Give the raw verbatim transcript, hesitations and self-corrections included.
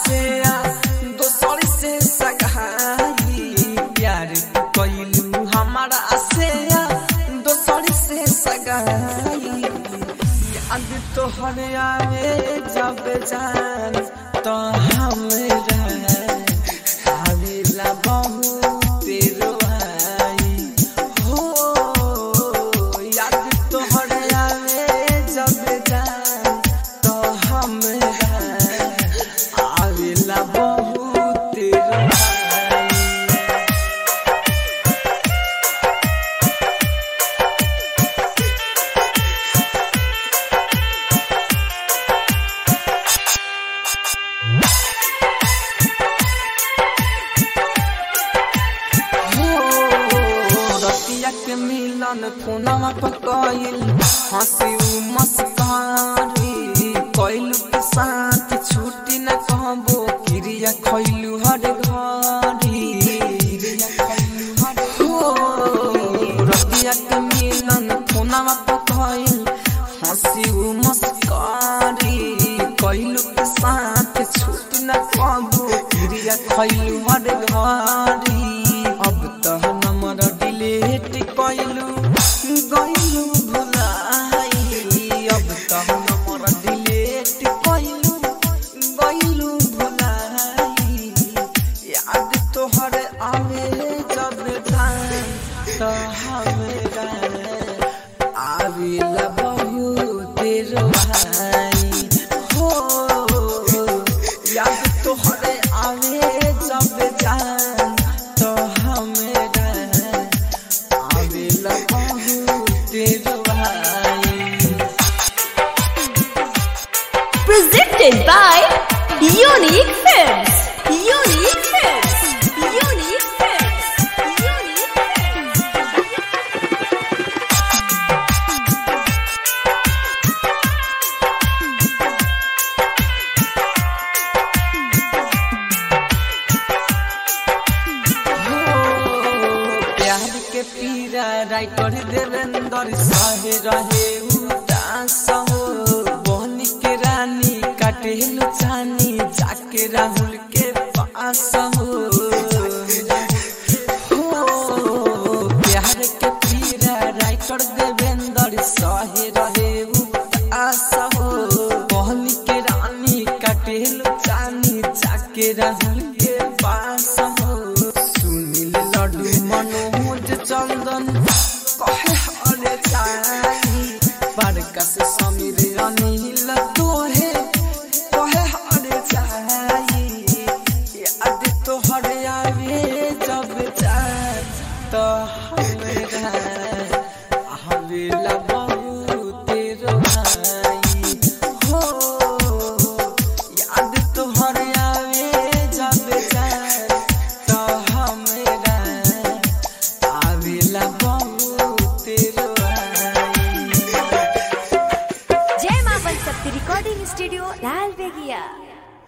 से दोसर से सगाई प्यार कइलू हमारा से दोसर से सगाई याद तोहर आवे जब जान तो हमरा आवेला बहुत रोवाई हो याद तोहर आवे जब जान तो हमरा आवेला बहुत रोवाई के मिलन फोनवा पर कइल हंसी मस्कारी कइलू के साथ छुट्टी न कहबो क्रिया खइलू हर घड़ी रतिया के मिलन फोनवा पर कइल हंसी मस्कारी कइलू के साथ छुट्टी न कहबो क्रिया खइलू हर घड़ी अब तो नंबर डिलीट कइलू गइलू भुलाई अब तो नंबर डिलीट कइलू गइलू भुलाई याद तोहर आवे जब जान तो हमरा आवेला बहुत रोवाई हो याद तोहर आवे जब जान तो हमरा आवेला बहुत रोवाई। Presented by Unique Films. Unique Films. Unique Films. Unique Films. प्यार के पीरा राइटर देवेंद्र सहे रहे उदास हो बहन के रानी काटेलु चानी जाके राहुल के पास हो प्यार के पीरा राइटर देवेंद्र सहे रहे उदास हो बहन के रानी काटेलु चानी जाके राहुल के पास हो सुनील लड्डू मनोज चंदन कहे हरे चाही बड़का से समीर अनिल तोहे